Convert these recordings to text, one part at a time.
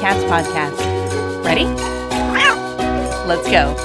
Cats podcast. Ready? Let's go.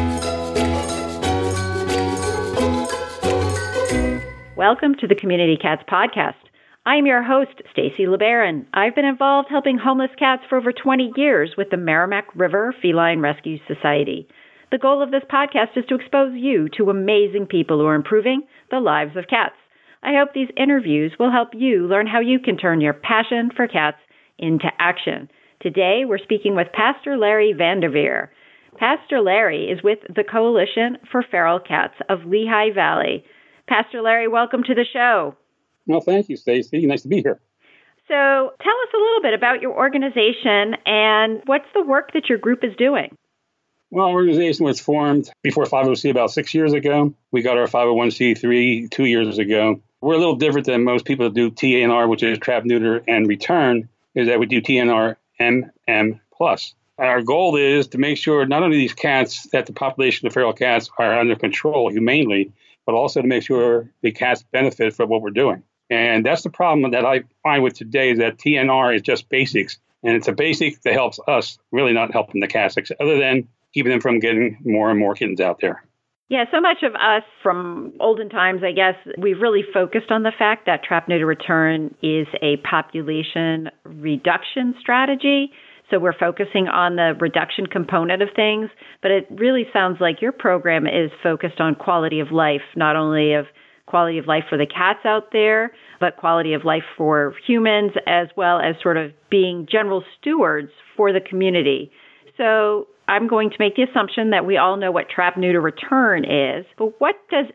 Welcome to the Community Cats podcast. I am your host, Stacy LeBaron. I've been involved helping homeless cats for over 20 years with the Merrimack River Feline Rescue Society. The goal of this podcast is to expose you to amazing people who are improving the lives of cats. I hope these interviews will help you learn how you can turn your passion for cats into action. Today, we're speaking with Pastor Larry Vanderveer. Pastor Larry is with the Coalition for Feral Cats of Lehigh Valley. Pastor Larry, welcome to the show. Well, thank you, Stacy. Nice to be here. So tell us a little bit about your organization and what's the work that your group is doing? Well, our organization was formed before 50C about 6 years ago. We got our 501c3 2 years ago. We're a little different than most people that do TNR, which is trap, neuter, and return, is that we do TNR MM+. Our goal is to make sure not only these cats, that the population of feral cats are under control humanely, but also to make sure the cats benefit from what we're doing. And that's the problem that I find with today is that TNR is just basics. And it's a basic that helps us, really not helping the cats, other than keeping them from getting more and more kittens out there. Yeah, so much of us from olden times, I guess, we've really focused on the fact that trap, neuter, return is a population reduction strategy. So we're focusing on the reduction component of things, but it really sounds like your program is focused on quality of life, not only of quality of life for the cats out there, but quality of life for humans, as well as sort of being general stewards for the community. So I'm going to make the assumption that we all know what trap, neuter, return is, but what does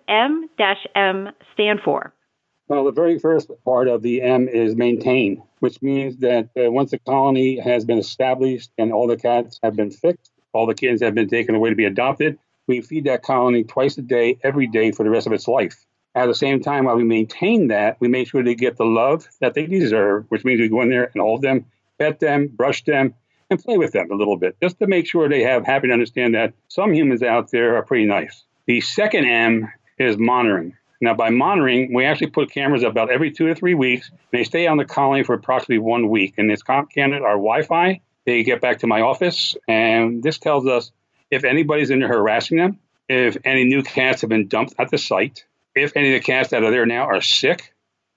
M-M stand for? Well, the very first part of the M is maintain, which means that once the colony has been established and all the cats have been fixed, all the kittens have been taken away to be adopted, we feed that colony twice a day, every day for the rest of its life. At the same time, while we maintain that, we make sure they get the love that they deserve, which means we go in there and hold them, pet them, brush them, and play with them a little bit, just to make sure they have happy to understand that some humans out there are pretty nice. The second M is monitoring. Now, by monitoring, we actually put cameras up about every 2 to 3 weeks. They stay on the colony for approximately 1 week. And it's connected our Wi-Fi. They get back to my office. And this tells us if anybody's in there harassing them, if any new cats have been dumped at the site, if any of the cats that are there now are sick,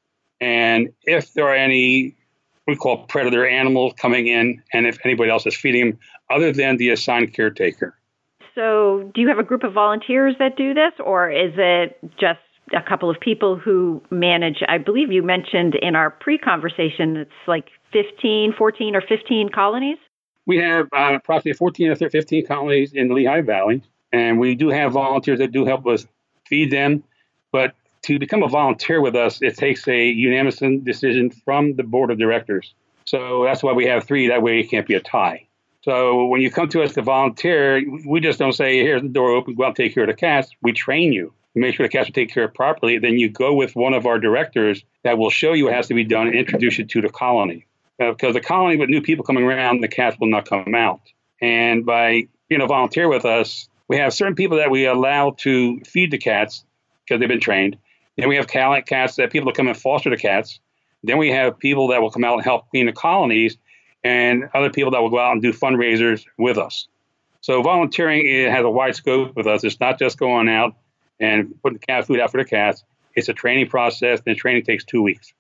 and if there are any we call predator animals coming in, and if anybody else is feeding them other than the assigned caretaker. So do you have a group of volunteers that do this, or is it just a couple of people who manage? I believe you mentioned in our pre-conversation it's like 14 or 15 colonies? We have approximately 14 or 15 colonies in the Lehigh Valley, and we do have volunteers that do help us feed them. But to become a volunteer with us, it takes a unanimous decision from the board of directors. So that's why we have 3. That way it can't be a tie. So when you come to us to volunteer, we just don't say, here's the door open, go out and take care of the cats. We train you. We make sure the cats are taken care of properly. Then you go with one of our directors that will show you what has to be done and introduce you to the colony. Because the colony with new people coming around, the cats will not come out. And by being a volunteer with us, we have certain people that we allow to feed the cats because they've been trained. Then we have cats that people that come and foster the cats. Then we have people that will come out and help clean the colonies, and other people that will go out and do fundraisers with us. So volunteering, it has a wide scope with us. It's not just going out and putting cat food out for the cats. It's a training process, and the training takes 2 weeks.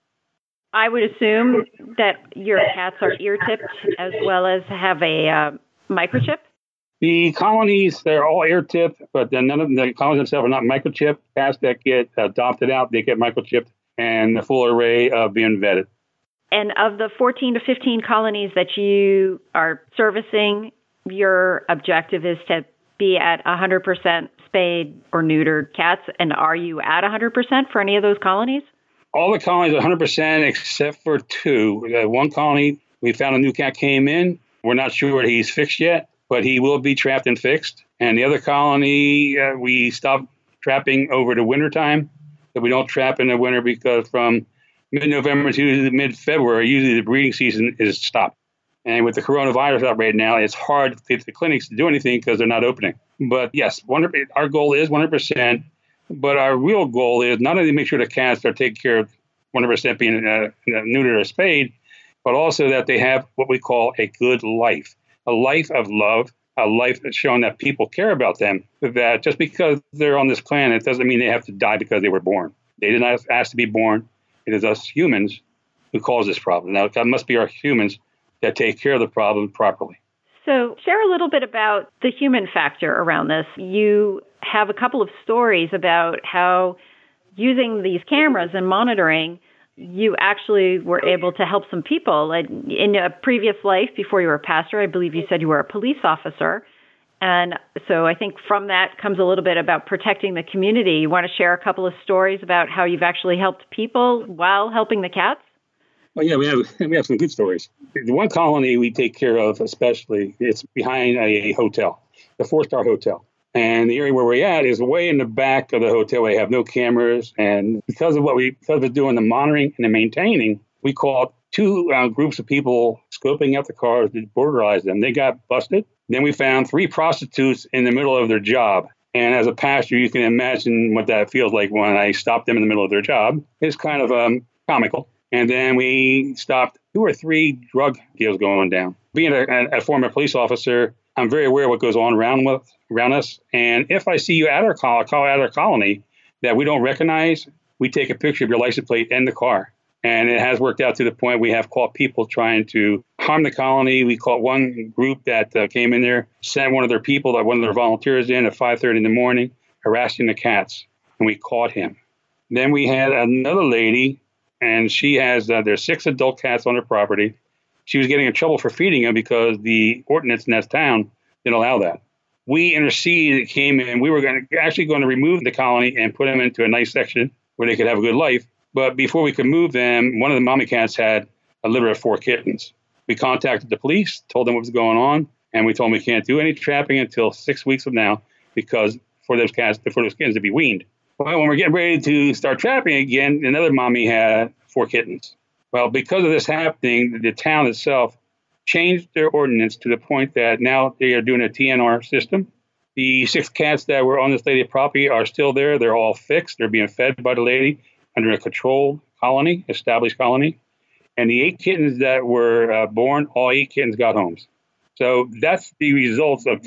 I would assume that your cats are ear-tipped as well as have a microchip? The colonies, they're all ear-tipped, but then none of the colonies themselves are not microchipped. Cats that get adopted out, they get microchipped, and the full array of being vetted. And of the 14 to 15 colonies that you are servicing, your objective is to be at 100% spayed or neutered cats. And are you at 100% for any of those colonies? All the colonies are 100% except for 2. One colony, we found a new cat came in. We're not sure he's fixed yet, but he will be trapped and fixed. And the other colony, we stopped trapping over the wintertime. So we don't trap in the winter because from mid-November to mid-February, usually the breeding season is stopped. And with the coronavirus out right now, it's hard to get the clinics to do anything because they're not opening. But yes, our goal is 100%. But our real goal is not only to make sure the cats are taken care of 100% being neutered or spayed, but also that they have what we call a good life, a life of love, a life that's showing that people care about them, that just because they're on this planet doesn't mean they have to die because they were born. They did not ask to be born. It is us humans who cause this problem. Now, it must be our humans that take care of the problem properly. So share a little bit about the human factor around this. You have a couple of stories about how using these cameras and monitoring, you actually were able to help some people. In a previous life, before you were a pastor, I believe you said you were a police officer. And so I think from that comes a little bit about protecting the community. You want to share a couple of stories about how you've actually helped people while helping the cats? Well, yeah, we have some good stories. The one colony we take care of, especially, it's behind a hotel, the 4-star hotel. And the area where we're at is way in the back of the hotel. We have no cameras. And because of doing the monitoring and the maintaining, we caught 2 groups of people scoping out the cars to burglarize them. They got busted. Then we found 3 prostitutes in the middle of their job. And as a pastor, you can imagine what that feels like when I stopped them in the middle of their job. It's kind of comical. And then we stopped 2 or 3 drug deals going down. Being a former police officer, I'm very aware of what goes on around us. And if I see you at our colony that we don't recognize, we take a picture of your license plate and the car. And it has worked out to the point we have caught people trying to harm the colony. We caught one group that came in there, sent one of their volunteers in at 5:30 in the morning, harassing the cats. And we caught him. Then we had another lady, and she has, there's 6 adult cats on her property. She was getting in trouble for feeding them because the ordinance in that town didn't allow that. We interceded, came in. We were going to remove the colony and put them into a nice section where they could have a good life. But before we could move them, one of the mommy cats had a litter of 4 kittens. We contacted the police, told them what was going on, and we told them we can't do any trapping until 6 weeks from now because for those kittens to be weaned. Well, when we're getting ready to start trapping again, another mommy had 4 kittens. Well, because of this happening, the town itself changed their ordinance to the point that now they are doing a TNR system. The 6 cats that were on this lady's property are still there. They're all fixed. They're being fed by the lady under a controlled colony, established colony. And the 8 kittens that were born, all 8 kittens got homes. So that's the results of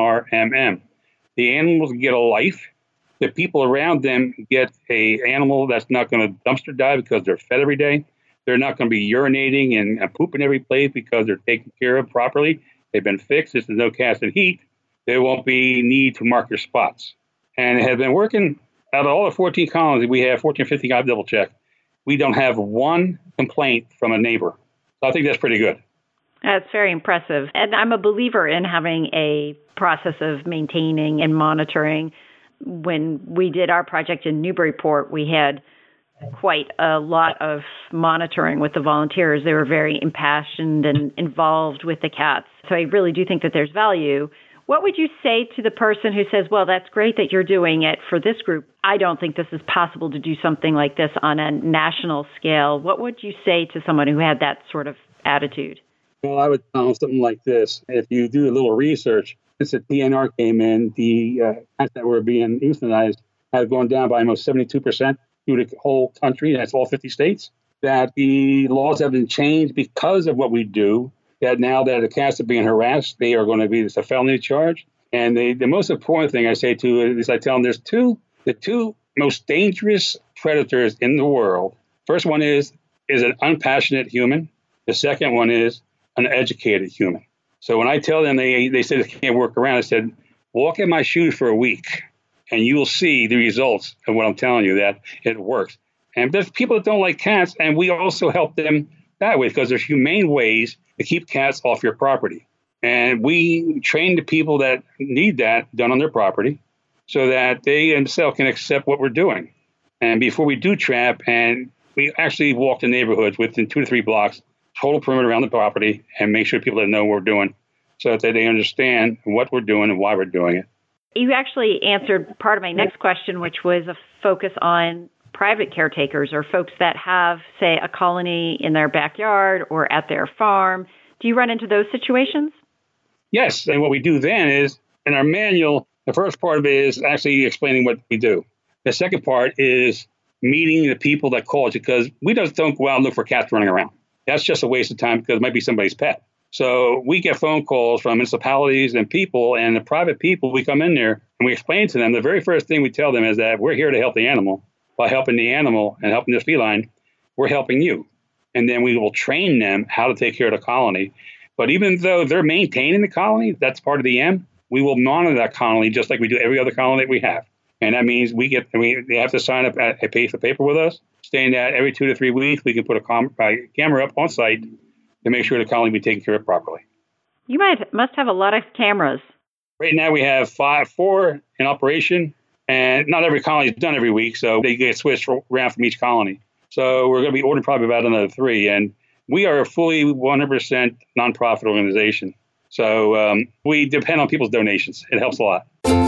TNRMM. The animals get a life. The people around them get an animal that's not going to dumpster dive because they're fed every day. They're not going to be urinating and pooping every place because they're taken care of properly. They've been fixed. This is no cast in heat. There won't be need to mark your spots. And it has been working. Out of all the 14 colonies, we have 14 or 15, I've double checked. We don't have one complaint from a neighbor. So I think that's pretty good. That's very impressive. And I'm a believer in having a process of maintaining and monitoring. When we did our project in Newburyport, we had quite a lot of monitoring with the volunteers. They were very impassioned and involved with the cats. So I really do think that there's value. What would you say to the person who says, well, that's great that you're doing it for this group. I don't think this is possible to do something like this on a national scale. What would you say to someone who had that sort of attitude? Well, I would tell something like this. If you do a little research, since the TNR came in, the cats that were being euthanized have gone down by almost 72% through the whole country. That's all 50 states. That the laws have been changed because of what we do. That now that the cats are being harassed, they are going to be a felony charge. And the most important thing I say to is I tell them there's the two most dangerous predators in the world. First one is an unpassionate human. The second one is an educated human. So when I tell them they say they can't work around, I said, walk in my shoes for a week and you will see the results of what I'm telling you, that it works. And there's people that don't like cats, and we also help them that way because there's humane ways to keep cats off your property. And we train the people that need that done on their property so that they themselves can accept what we're doing. And before we do trap, and we actually walk the neighborhoods within 2 to 3 blocks, total perimeter around the property, and make sure people that know what we're doing so that they understand what we're doing and why we're doing it. You actually answered part of my next question, which was a focus on private caretakers or folks that have, say, a colony in their backyard or at their farm. Do you run into those situations? Yes. And what we do then is, in our manual, the first part of it is actually explaining what we do. The second part is meeting the people that call us, because we just don't go out and look for cats running around. that's just a waste of time because it might be somebody's pet. So we get phone calls from municipalities and people, and the private people, we come in there and we explain to them, the very first thing we tell them is that we're here to help the animal. By helping the animal and helping the feline, we're helping you. And then we will train them how to take care of the colony. But even though they're maintaining the colony, that's part of the M, we will monitor that colony just like we do every other colony that we have. And that means they have to sign up a piece of paper with us, saying that every 2 to 3 weeks we can put a camera up on site to make sure the colony be taken care of properly. You must have a lot of cameras. Right now we have 4 in operation, and not every colony is done every week, so they get switched around from each colony. So we're going to be ordering probably about another 3, and we are a fully 100% nonprofit organization. So we depend on people's donations. It helps a lot.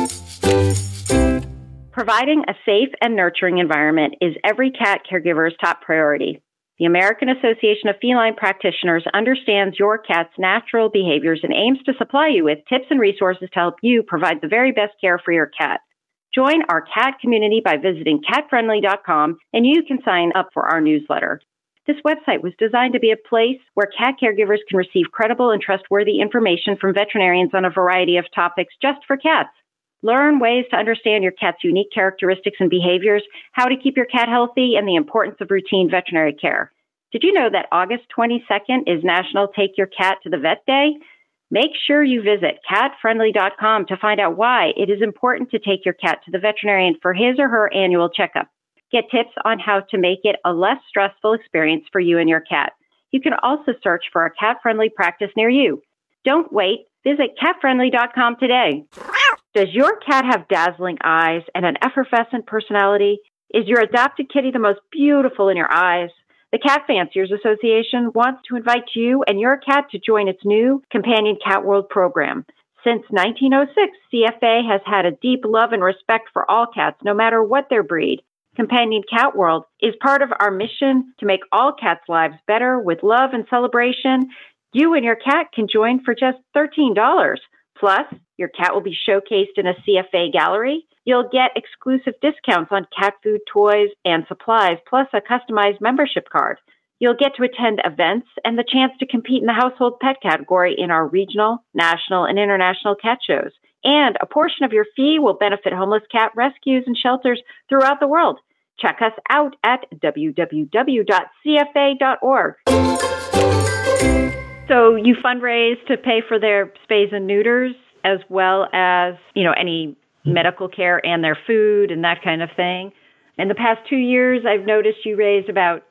Providing a safe and nurturing environment is every cat caregiver's top priority. The American Association of Feline Practitioners understands your cat's natural behaviors and aims to supply you with tips and resources to help you provide the very best care for your cat. Join our cat community by visiting catfriendly.com, and you can sign up for our newsletter. This website was designed to be a place where cat caregivers can receive credible and trustworthy information from veterinarians on a variety of topics just for cats. Learn ways to understand your cat's unique characteristics and behaviors, how to keep your cat healthy, and the importance of routine veterinary care. Did you know that August 22nd is National Take Your Cat to the Vet Day? Make sure you visit catfriendly.com to find out why it is important to take your cat to the veterinarian for his or her annual checkup. Get tips on how to make it a less stressful experience for you and your cat. You can also search for a cat-friendly practice near you. Don't wait. Visit catfriendly.com today. Does your cat have dazzling eyes and an effervescent personality? Is your adopted kitty the most beautiful in your eyes? The Cat Fanciers Association wants to invite you and your cat to join its new Companion Cat World program. Since 1906, CFA has had a deep love and respect for all cats, no matter what their breed. Companion Cat World is part of our mission to make all cats' lives better with love and celebration. You and your cat can join for just $13. Plus, your cat will be showcased in a CFA gallery. You'll get exclusive discounts on cat food, toys, and supplies, plus a customized membership card. You'll get to attend events and the chance to compete in the household pet category in our regional, national, and international cat shows. And a portion of your fee will benefit homeless cat rescues and shelters throughout the world. Check us out at www.cfa.org. So you fundraise to pay for their spays and neuters, as well as, any medical care and their food and that kind of thing. In the past 2 years, I've noticed you raised about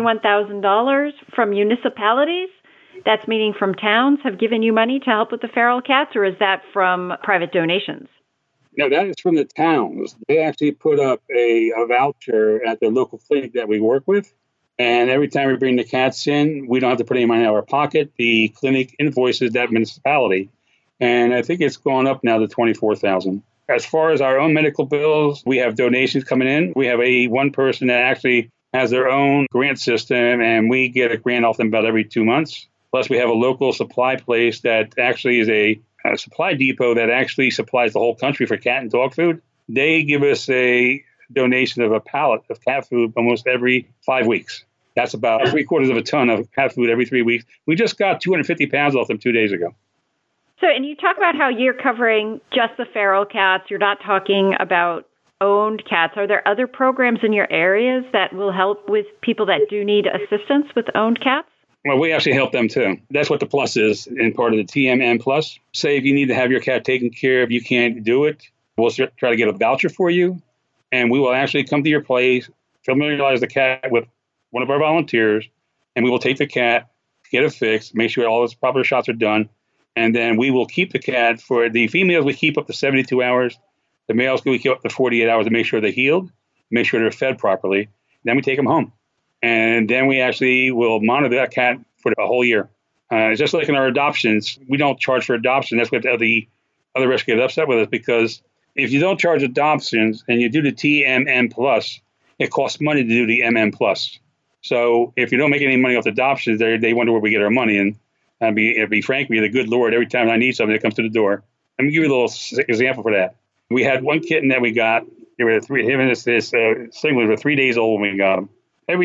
$21,000 from municipalities. That's meaning from towns have given you money to help with the feral cats, or is that from private donations? No, that is from the towns. They actually put up a voucher at the local clinic that we work with. And every time we bring the cats in, we don't have to put any money in our pocket. The clinic invoices that municipality. And I think it's gone up now to $24,000. As far as our own medical bills, we have donations coming in. We have one person that actually has their own grant system, and we get a grant off them about every 2 months. Plus, we have a local supply place that actually is a supply depot that actually supplies the whole country for cat and dog food. They give us a donation of a pallet of cat food almost every 5 weeks. That's about 3/4 of a ton of cat food every 3 weeks. We just got 250 pounds off them 2 days ago. So, and you talk about how you're covering just the feral cats. You're not talking about owned cats. Are there other programs in your areas that will help with people that do need assistance with owned cats? Well, we actually help them too. That's what the plus is in part of the TMN plus. Say if you need to have your cat taken care of, you can't do it, we'll try to get a voucher for you. And we will actually come to your place, familiarize the cat with one of our volunteers, and we will take the cat, get it fixed, make sure all its proper shots are done. And then we will keep the cat for the females. We keep up to 72 hours. The males we keep up to 48 hours to make sure they're healed, make sure they're fed properly. Then we take them home. And then we actually will monitor that cat for a whole year. Just like in our adoptions, we don't charge for adoption. That's what the other rescue get upset with us, because if you don't charge adoptions and you do the TMN plus, it costs money to do the MM plus. So if you don't make any money off the adoptions, they wonder where we get our money. And I'll be frank with you, the good Lord, every time I need something that comes to the door. Let me give you a little example for that. We had one kitten that we got. There were him and this singlet were 3 days old when we got him. Every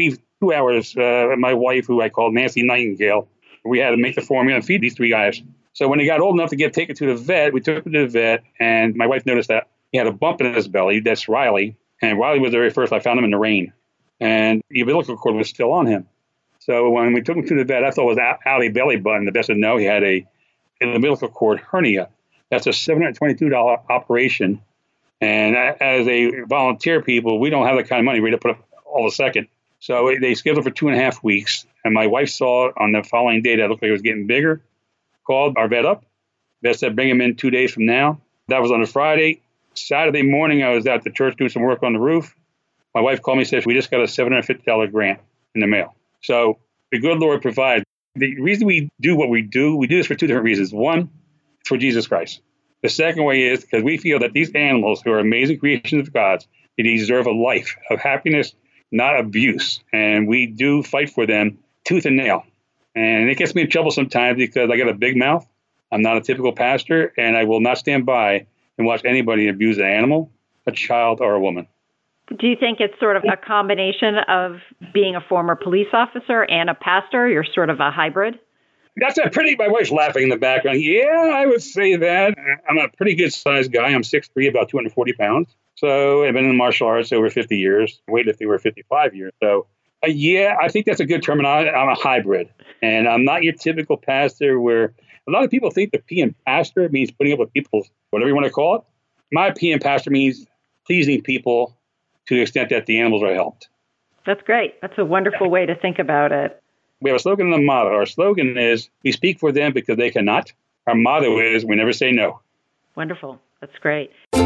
2 hours, my wife, who I called Nancy Nightingale, we had to make the formula and feed these 3 guys. So when he got old enough to get taken to the vet, we took him to the vet, and my wife noticed that he had a bump in his belly. That's Riley. And Riley was the very first. I found him in the rain. And the umbilical cord was still on him. So when we took him to the vet, I thought it was out of belly button. The vet said, no, he had an umbilical cord hernia. That's a $722 operation. And as a volunteer people, we don't have that kind of money. We had to put up all the second. So they scheduled for 2.5 weeks. And my wife saw it on the following day that it looked like it was getting bigger. Called our vet up. Vet said, bring him in 2 days from now. That was on a Friday. Saturday morning, I was at the church doing some work on the roof. My wife called me and said, we just got a $750 grant in the mail. So the good Lord provides. The reason we do what we do this for 2 different reasons. One, for Jesus Christ. The second way is because we feel that these animals, who are amazing creations of God, they deserve a life of happiness, not abuse. And we do fight for them tooth and nail. And it gets me in trouble sometimes because I got a big mouth. I'm not a typical pastor, and I will not stand by and watch anybody abuse an animal, a child, or a woman. Do you think it's sort of a combination of being a former police officer and a pastor? You're sort of a hybrid? That's a pretty, my wife's laughing in the background. Yeah, I would say that. I'm a pretty good sized guy. I'm 6'3", about 240 pounds. So I've been in martial arts over 50 years, weightlifting over 55 years. So yeah, I think that's a good terminology. I'm a hybrid. And I'm not your typical pastor where a lot of people think that PM pastor means putting up with people, whatever you want to call it. My PM pastor means pleasing people to the extent that the animals are helped. That's great. That's a wonderful way to think about it. We have a slogan and a motto. Our slogan is, we speak for them because they cannot. Our motto is, we never say no. Wonderful. That's great.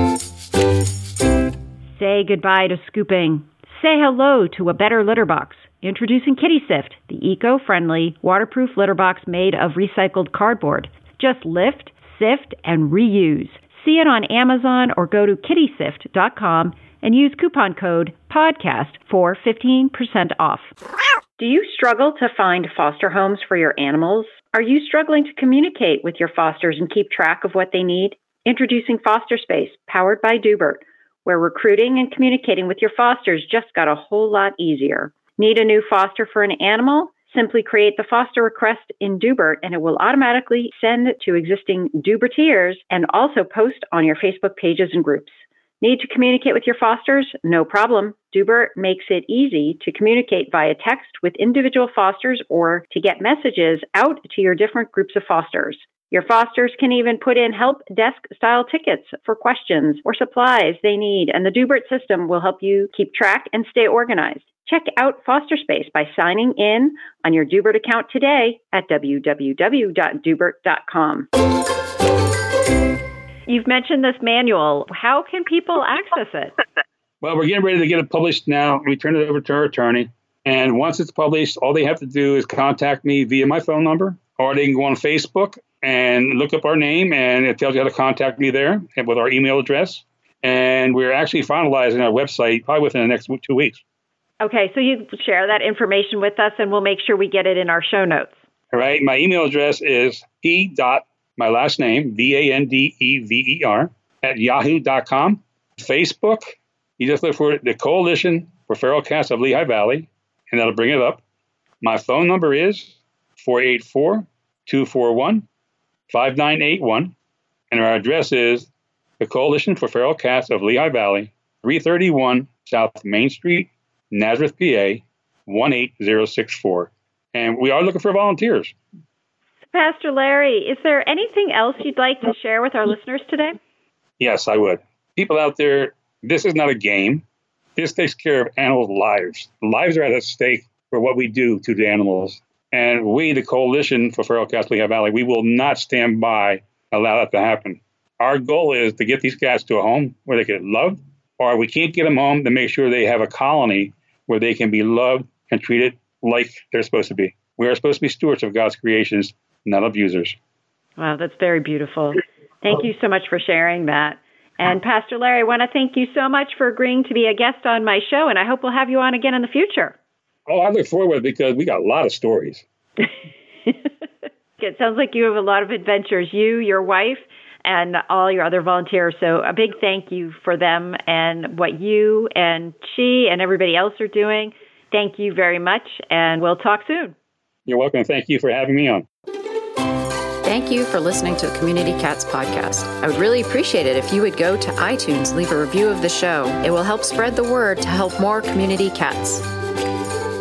Say goodbye to scooping. Say hello to a better litter box. Introducing Kitty Sift, the eco-friendly, waterproof litter box made of recycled cardboard. Just lift, sift, and reuse. See it on Amazon or go to kittysift.com and use coupon code PODCAST for 15% off. Do you struggle to find foster homes for your animals? Are you struggling to communicate with your fosters and keep track of what they need? Introducing Foster Space, powered by Dubert, where recruiting and communicating with your fosters just got a whole lot easier. Need a new foster for an animal? Simply create the foster request in Dubert and it will automatically send to existing Dubertiers and also post on your Facebook pages and groups. Need to communicate with your fosters? No problem. Dubert makes it easy to communicate via text with individual fosters or to get messages out to your different groups of fosters. Your fosters can even put in help desk-style tickets for questions or supplies they need, and the Dubert system will help you keep track and stay organized. Check out Foster Space by signing in on your Dubert account today at www.dubert.com. You've mentioned this manual. How can people access it? Well, we're getting ready to get it published now. We turn it over to our attorney. And once it's published, all they have to do is contact me via my phone number, or they can go on Facebook and look up our name, and it tells you how to contact me there and with our email address. And we're actually finalizing our website probably within the next 2 weeks. Okay, so you share that information with us, and we'll make sure we get it in our show notes. All right. My email address is my last name, Vandever, at yahoo.com. Facebook, you just look for the Coalition for Feral Cats of Lehigh Valley, and that'll bring it up. My phone number is 484-241-5981, and our address is the Coalition for Feral Cats of Lehigh Valley, 331 South Main Street, Nazareth, PA, 18064. And we are looking for volunteers. Pastor Larry, is there anything else you'd like to share with our listeners today? Yes, I would. People out there, this is not a game. This takes care of animals' lives. Lives are at stake for what we do to the animals. And we, the Coalition for Feral Cats Lehigh Valley, we will not stand by and allow that to happen. Our goal is to get these cats to a home where they get loved, or we can't get them home to make sure they have a colony where they can be loved and treated like they're supposed to be. We are supposed to be stewards of God's creations, not abusers. Wow, that's very beautiful. Thank you so much for sharing that. And Pastor Larry, I want to thank you so much for agreeing to be a guest on my show, and I hope we'll have you on again in the future. Oh, I look forward because we got a lot of stories. It sounds like you have a lot of adventures, you, your wife, and all your other volunteers. So a big thank you for them and what you and she and everybody else are doing. Thank you very much, and we'll talk soon. You're welcome. Thank you for having me on. Thank you for listening to the Community Cats podcast. I would really appreciate it if you would go to iTunes, leave a review of the show. It will help spread the word to help more community cats.